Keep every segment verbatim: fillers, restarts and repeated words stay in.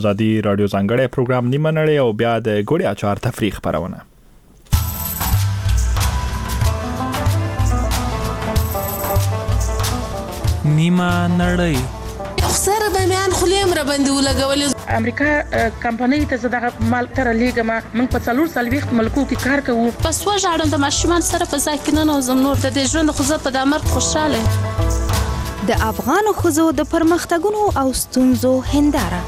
ازادي رادیو ځانګړی پروګرام نیمه نړۍ او بیا د ګوړې اچار تفریح خبرونه. نیمه نړۍ سره د میان خلیم را باندې ولګول. امریکا کمپنۍ ته زده مال تر لیګما موږ په څلور سلويخت ملکو کې کار کوو. پس وژاړم د ماشومان سره په ځای کې نه نوزم نور د دې ژوند خو زه په د امر خوشاله. د افغان خزو د پرمختګونو او ستونزو هنداره.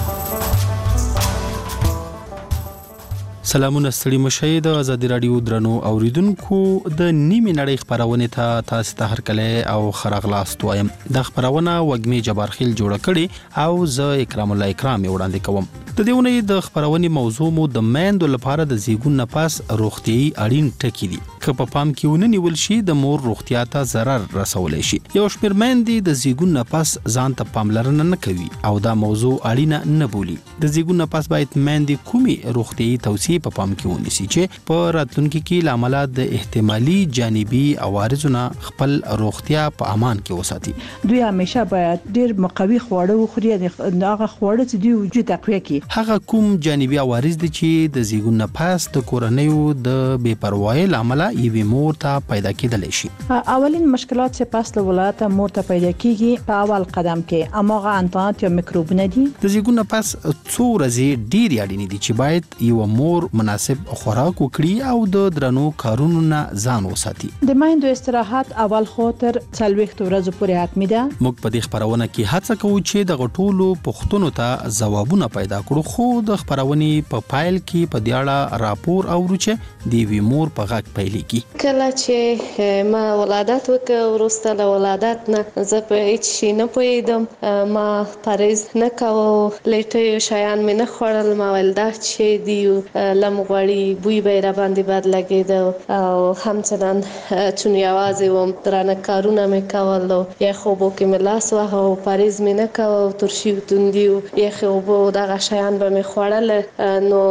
سلامونه ستړي مشه د ازادي رادیو درنو اوریدونکو د نیمه نړۍ خبرونه ته تاسو ته هرکله او خراغلاست وایم. د خبرونه وګمي جبارخیل جوړ کړي او زه اکرام الله اکرام وړاندې کوم. د دیونه د خبرونه موضوع مو د مېندو لپاره د زیګون نفس روغتيي اړین ټکی دي. که په پام کې ونه نیول شي د مور روغتیا ته ضرر رسولای شي. یو شمېر مېندې د زیګون نفس ځان ته پاملرنه نه کوي او دا موضوع اړینه نه بولي. د زیګون نفس باید مېندې کومي روغتيي توصیه په پام کې ونیسي چې په راتلونکي کې لامل د احتمالي جانبي عوارضونو خپل روغتیا په امان کې وساتي. دوی همیشه باید ډېر مقوي خواړه وخوري، هغه خواړه چې دوی وجود تقویه کوي. هغه کوم جانبي عوارض دي چې د زیګون نفس د کورنیو د بے پروايي لامل یوې مور ته پیدا کېدلی شي. اولین مشکلات چې پس له ولادت مور ته پیدا کیږي په اول قدم کې اماغه انتانات یا میکروبونه دي. د زیګون نفس څو ورځې ډېر اړین دي چې باید یو مور مناسب خوراک وکړي او د درنو کارونو نه ځان وساتي. د مایندو استراحت اول خاطر څلويخت ورځې پورې حتمی ده. موږ په دې خبرونه کې هڅه کوو چې د غټولو پښتنو ته ځوابونه پیدا کړو، خو د خبرونې په پایل کې په دیاړه راپور اورو چې د وی مور په غږ پیلېږي. کله چې ما ولادت وکړ وروسته له ولادت نه زه په هیڅ شي نه پوهېدم، ما پرهیز نه کوو، لیټه شیان مې نه خوړل. ما ویل دا چې دی لم غوړي بوی به را باندې بد لګېده او همچنان چون یوازې وم درانه کارونه مې کول یا خوبو کې مې لاس واهه او پرهیز مې نه کوو، ترشي توندي یخې اوبه دغه شیان به مې خوړل. نو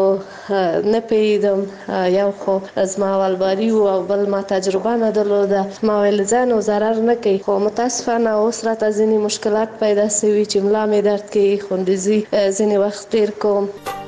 نه پوهېدم، یو خو زما اولباري او بل ما تجربه نه درلوده. ما ویل ځان او ضرر نه کوي، خو متاسفانه اوس راته ځینې مشکلات پیدا شوي چې ملا مې درد کوي، خوندزي ځینې وخت ډېر کوم.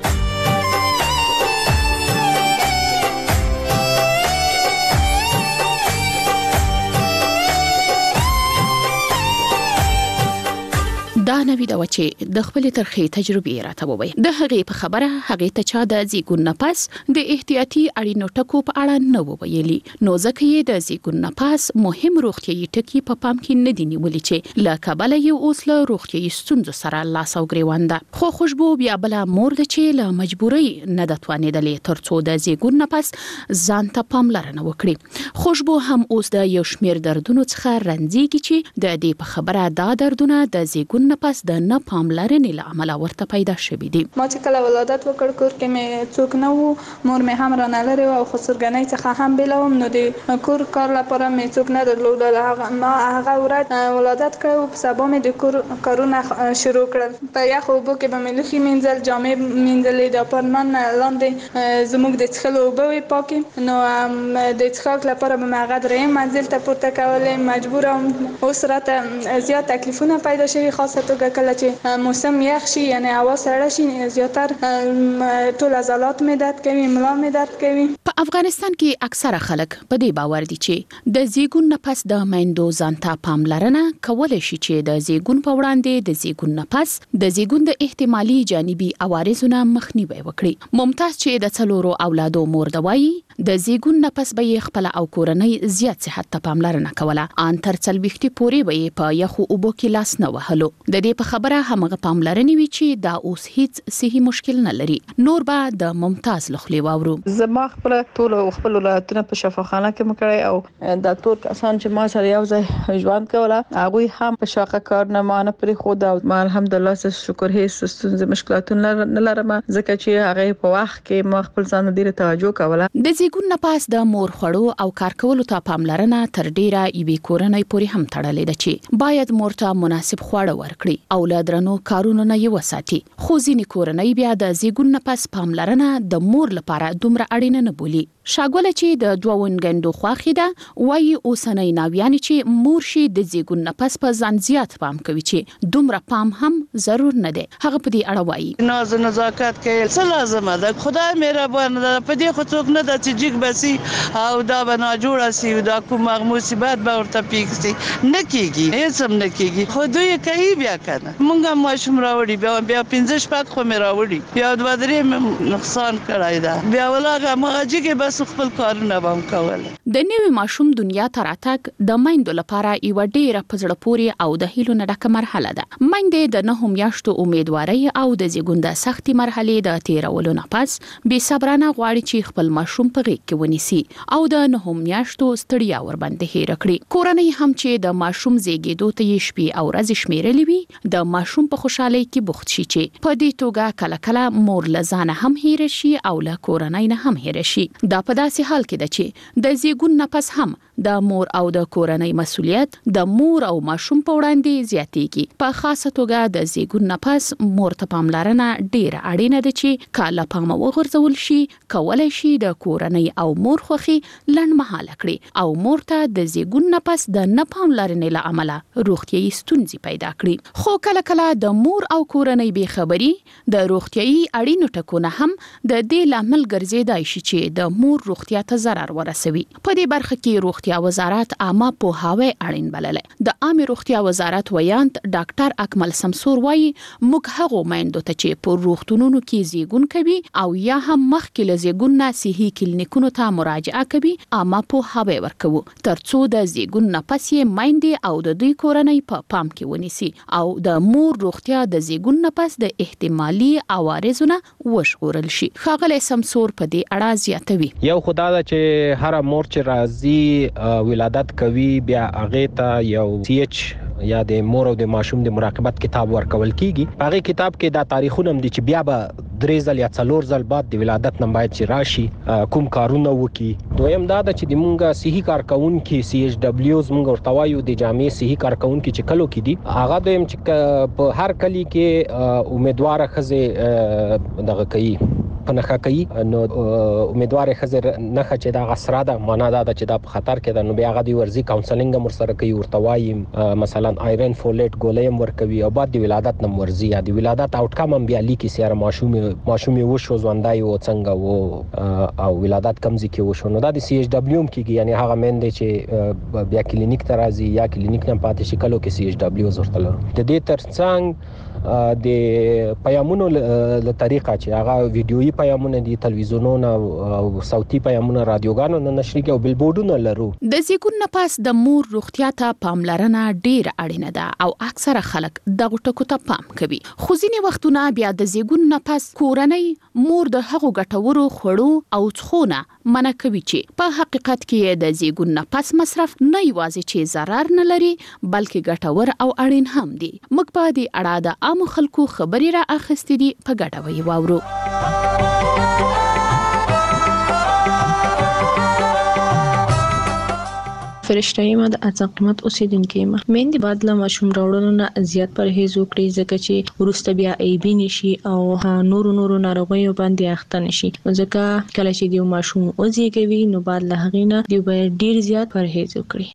دا نوی دا چې د خپل ترخی تجربه راته ووي. د هغې په خبره هغې ته چا د زیګون نفس د احتیاطي اړینو ټکو په اړه نه وویلي، نو ځکه یې د زیګون نفس مهم روغتیايي ټکي په پام کې نه دي نیولي چې له کبله یې اوس له روغتیايي ستونزو سره لاس او ګریوان ده. خو خوشبو بیا بله مور ده چې له مجبورۍ نه ده توانېدلې ترڅو د زیګون نفس ځان ته پاملرنه وکړي. خوشبو هم اوس د یو شمېر دردونو څخه رنځېږي چې د دې په خبره دا دردونه د زیګون پس د نه پاملرنې له امله ورته پیدا شوي دي. ما چې کله ولادت وکړ کور کې مې څوک نه وو، مور مې هم رانه لرې وه او خسرګنۍ څخه هم بېله وم، نو د کور کار لپاره مې څوک نه درلودل. ما هغه ورځ ولادت کړی و، په سبا مې د کور کارونه شروع کړل. په یخو اوبو کې به مې لوښي مینځل، جامې مینځلې، د اپارتمان لاندې زموږ د څښلو اوبه وې پاکې، نو د څښاک لپاره به مې هغه درېیم منزل ته پورته کولې. مجبوره وم. اوس راته زیات تکلیفونه پیدا شوي، خاصه توګه کله چې موسم یخ شي، یعنی هوا سړه شي، زیاتر ټول عضلات مې درد کوي، ملا مې درد کوي. په افغانستان کې اکثره خلک په دې باور دي چې د زیګون نفس د میندو ځان ته پاملرنه کولای شي چې د زیګون په وړاندې د زیګون نفس د زیګون د احتمالي جانبي عوارضونو مخنیوي وکړي. ممتاز چې د څلورو اولادو مور ده وایي د زیګون نفس به خپل او کورنۍ زیات صحت ته پاملرنه کوله، ان تر څلويختي پورې به په یخو اوبو کې لاس نه وهلو. د دې په خبره همغه پاملرنې وی چې دا اوس هیڅ صحي مشکل نه لري. نور به د ممتاز لخلې واورو. زما خپل ټول خپل ولایتونه په شفاخانه کې مکړی او د ټول کسان چې ما سره یو ځای ژوند کوله هغه هم په شاقه کار نه مانه پرې خو دا ما الحمدلله شکر هیڅ ستونزې مشکلاتونه نه لرم، ځکه چې هغه په وخت کې ما خپل ځان ډیره توجه کوله. د زیګون نفس د مور خوړو او کار کولو ته پاملرنه تر ډیره یوې کورنۍ پورې هم تړلې ده چې باید مور ته مناسب خواړه ورکړي او له درنو کارونو نه یې وساتي. خو ځینې کورنۍ بیا د زیګون نفس پاملرنه د مور لپاره دومره اړینه نه بولي. شاګوله چې د دوه ونګندو خواخې ده وایي اوسنۍ ناویان چې مور شي د زیږون نفس په ځان زیات پام کوي چې دومره پام هم ضرور نه دی. هغه په دې اړه وایي ناز نزاکت کې څه لازمه ده، خدای مهربان ده، په دې خو څوک نه ده چې جګ بسي او دا بنا جوړه سي دا کوم مصیبت به ورته پیښ سي، نه کیږي، هیڅ هم نه کیږي. خو دوی کوي بیا کنه مونږه ماشوم راوړي بیا بیا پنځه شپږ خو مې راوړي بیا دوه درې نقصان کړای دا بیا ولاګه ماجی کې بس خپل کارونه بم کول. د نوې ماشوم دنیا ته راتګ د میندو لپاره یو ډېره په زړه پورې او د هیلو نه ډکه مرحله ده. میندې د نهو میاشتو امیدوارۍ او د زیږون د سختې مرحلې د تیرولو نه پس بې صبرانه غواړي چې خپل ماشوم په غېږ کې ونیسي او د نهو میاشتو ستړیا ورباندې هېره کړي. کورنۍ هم چې د ماشوم زیږېدو ته یې شپې او ورځې شمیرلې وي د ماشوم په خوشحالۍ کې بوخت شي چې په دې توګه کله کله مور له ځانه هم هېره شي او له کورنۍ نه هم هېره شي. دا په داسې حال کې ده چې د زیږون نه پس هم د مور او د کورنۍ مسؤلیت د مور او ماشوم په وړاندې زیاتېږي. په خاصه توګه د زیږون نه پس مور ته پاملرنه ډېره اړینه ده چې کله پام وغورځول شي کولای شي د کورنۍ او مور خوښي لنډمهاله کړي او مور ته د زیږون نه پس د نه پاملرنې له امله روغتیايي ستونزې پیدا کړي. خو کله کله د مور او کورنۍ بې خبري د روغتیايي اړینو ټکو نه هم د دې لامل ګرځیدای شي چې د مور روغتیا ته ضرر ورسوي. په دې برخه کې روغتیا وزارت عامه پوهاوی اړین بللی. د عامه روغتیا وزارت ویاند ډاکټر اکمل سمسور وایي موږ هغه میندو ته چې په روغتونونو کې زیږون کوي او یا هم مخکې له زیږون نه صحي کلینیکونو ته مراجعه کوي عامه پوهاوی ورکوو ترڅو د زیږون نه پس یې میندې او د دوی کورنۍ په پام کې ونیسي او د مور روغتیا د زیږون نه پس د احتمالي عوارضونو وژغورل شي. ښاغلی سمسور په دې اړه زیاتوي یو خدای دا چې هر مور چې راځي ولادت کوي بیا هغه ته یو سی ایچ یا د مور او د ماشوم د مراقبت کتاب ورکول کیږي. هغه کتاب کې دا تاریخونه هم دي چې بیا به درې ځل یا څلور ځل بعد د ولادت نه باید چې راشي کوم کارونه وکي. دویم دا چې د مونږه صحي کارکونکو سی ایچ دبلیوز مونږ ورته وایو د جامع صحي کارکونکو چې کلو کې دي هغه دویم چې په هر کلی کې امیدوار خزه دغه کوي پنهخه کوي نو امیدوار خزر نه چې دا غسره ده معنا دا چې دا په خطر کې ده نو بیا غو دی ورزي کاونسلینګ هم سره کوي ورته وایي مثلا آیرن فولیټ ګولې هم ورکوي او بعد د ولادت نم ورزي یا د ولادت اوټ کم هم بیا لیکي سره ماشوم ماشوم یو شو ځوندای او څنګه وو او ولادت کمزې کې وشو نو دا د سی ایچ دبلیو کېږي یعنی هغه مند چې بیا کلینیک ته راځي یا کلینیک نه پاتې شي کلو کې سی ایچ دبلیو ورته لرو. د دې ترڅنګ د پیامونو له طریقه چې هغه ویډیويي پیامونه دي تلویزیونونو او صوتي پیامونه رادیوګانو نه نشري او بلبورډونه لرو. د زیږون نه پس د مور روغتیا ته پاملرنه ډېره اړینه ده او اکثره خلک دغه ټکو ته پام کوي. خو ځینې وختونه بیا د زیږون نه پس کورنۍ مور د هغو ګټورو خوړو او څښونه منع کوي چې په حقیقت کې د زیږون نه پس مصرف نه یوازې چې ضرر نه لري بلکې ګټور او اړین هم دي. موږ په دې اړه د عام خلکو خبري را اخستې دي په ګډه وی واورو. فرشته یم د اعظم قیمت اوسیدونکو یم مېندې باید له ماشوم راوړلو نه زیات پرهیز وکړي ځکه چې وروسته بیا ایبي نشي او نورو نورو ناروغیو باندې اخته نشي ځکه کله چې د ماشوم وزېږوي نو باید له هغې نه دوی باید ډیر زیات پرهیز وکړي.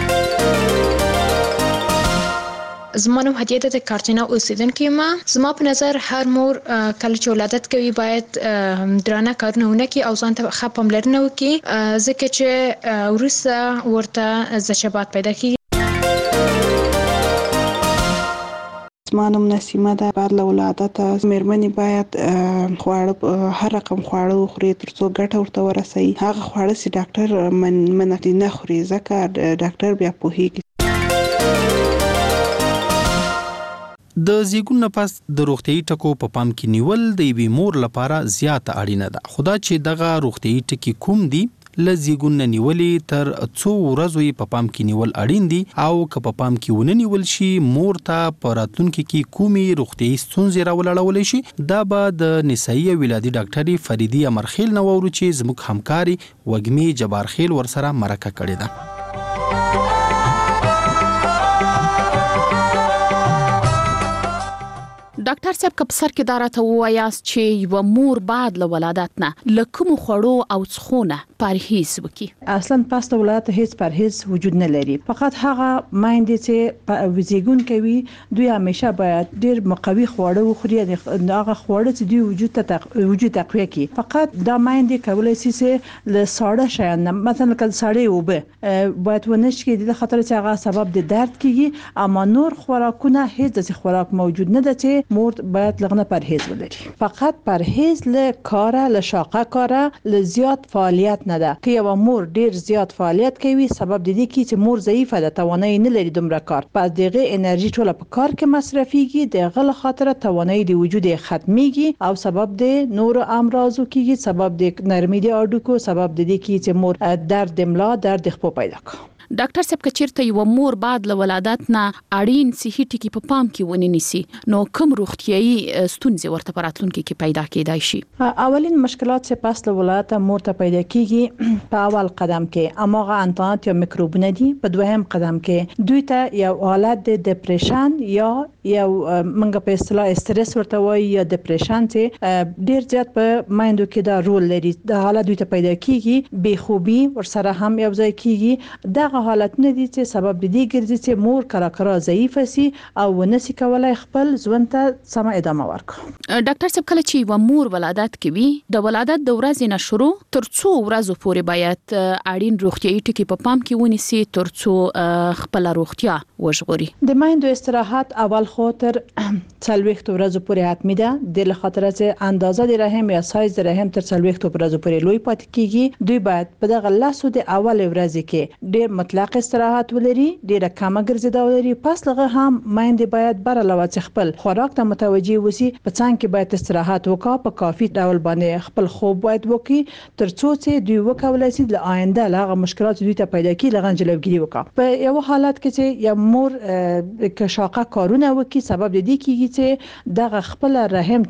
زما نوم هدیه ده د کارتینا اوسیدونکې یم. زما په نظر هر مور کله چې ولادت کوي باید درانه کارونه ونه کړي او ځان ته ښه پاملرنه وکړي ځکه چې وروسته ورته زچبات پیدا کیږي. زما نوم نسیمه ده. بعد له ولادته مېرمنې باید خواړه هر رقم خواړه وخوري ترڅو ګټه ورته ورسوي. هغه خواړه چې ډاکټر منع نه خوري ځکه ډاکټر بیا پوهیږي. د زیږون نه پس د روغتیايي ټکو په پام کې نیول د یوې مور لپاره زیاته اړینه ده. خدا چې دغه روغتیايي ټکي کوم دي ل زیږون نه نیولې تر څو ورځې په پام کې نیول اړین دي او که په پام کې ونه نیول شي مور ته په راتلونکي کې کومي روغتیايي ستونزې راولړولې شي. دا به د نسایي ولادي ډاکټري فریدي امرخیل نو ورو چې زموږ همکاري وګمي جبارخیل ورسره مرکه کړې ده. ډاکټر صاحب کپ سر کې دارته وایاست چې یو مور بعد له ولادت نه لکه مخړو او څخونه پرهیز وکي. اصلا پس د ولادت هیڅ پرهیز وجود نه لري، فقط هغه مایندې چې وزیګون کوي دوی همیشه باید ډیر مقوي خواړه وخوري، هغه خواړه چې دوی وجود ته تق... وجود تقویه کوي. فقط دا مایندې کولای شي چې له ساړه شیان مثلا کله ساړې وبه باید ونش کې د خطر چې هغه سبب د درد کیږي، اما نور خوراکونه هیڅ د خوراک موجود نه ده چې مور باید لغنه پرهیز ولري. فقط پرهیز له کاره له شاقه کاره له زیات فعالیت نه ده که یو مور ډیر زیات فعالیت کوي سبب د دې کې چې مور ضعیفه ده، توانایي نه لري دومره کار، پس دغه انرژي ټوله په کار کې مصرفيږي، دغه له خاطر توانایي د وجود ختميږي او سبب د نور امراضو کیږي، سبب د نرمي د اډوکو، سبب د دې کې چې مور درد ملا درد خپل پیدا کوي. ډاکټر صاحب کچیرته یو مور بعد له ولادت نه اړین صحي ټکي په پام کې ونی نسی نو کوم روغتيایي ستونزې ورته پراتلونکو کې پیدا کېدای شي؟ اولین مشکلات چې پس له ولادت مور ته پیدا کیږي په اول قدم کې اماغه انتانات یا میکروبونه دي، په دویم قدم کې دوی ته یو حالت د ډیپریشن یا یو منګه په اصطلاح استرس ورته وایي یا ډیپریشن چې ډیر زیات په مایندو کې دا رول لري، دا حالت دوی ته پیدا کیږي، بې خوبي ورسره هم یو ځای کیږي. دا حالتونه دي چې سبب دي ګرځي چې مور کرا کرا ضعیف سي او ونسي کولای خپل ژوند ته سم ادامه ورکړي. ډاکټر صاحب کله چې و مور ولادت کوي د ولادت د ورځې نه شروع تر څو ورځې پورې باید اړین روغتيایي ټکي په پام کې ونیسي تر څو خپل روغتیا وژغوري. د مایندو استراحت اول خاطر څلويخت ورځې پورې حتمی ده، د خاطر چې اندازه د رحم یا سایز د رحم تر څلويخت ورځې پورې لوی پاتې کیږي. دوی باید په دغه لاسو د اول ورځې کې ډېر مطلق استراحت ولري، ډیره کمه ګرځیدا ولري، پس لغه هم مایندې باید بر علاوه خپل خوراک ته متوجي وسی، په څنګه کې باید استراحت وکړي، په کافي ډول باندې خپل خوب باید وکړي تر څو چې دوی وکولای شي د آینده لغه مشکلات دوی ته پیدا کیږي لغه جلوګیری وکړي. په یو حالت کې چې یو مور کشاقه کارونه وکړي سبب د دې کیږي چې دغه خپل رحم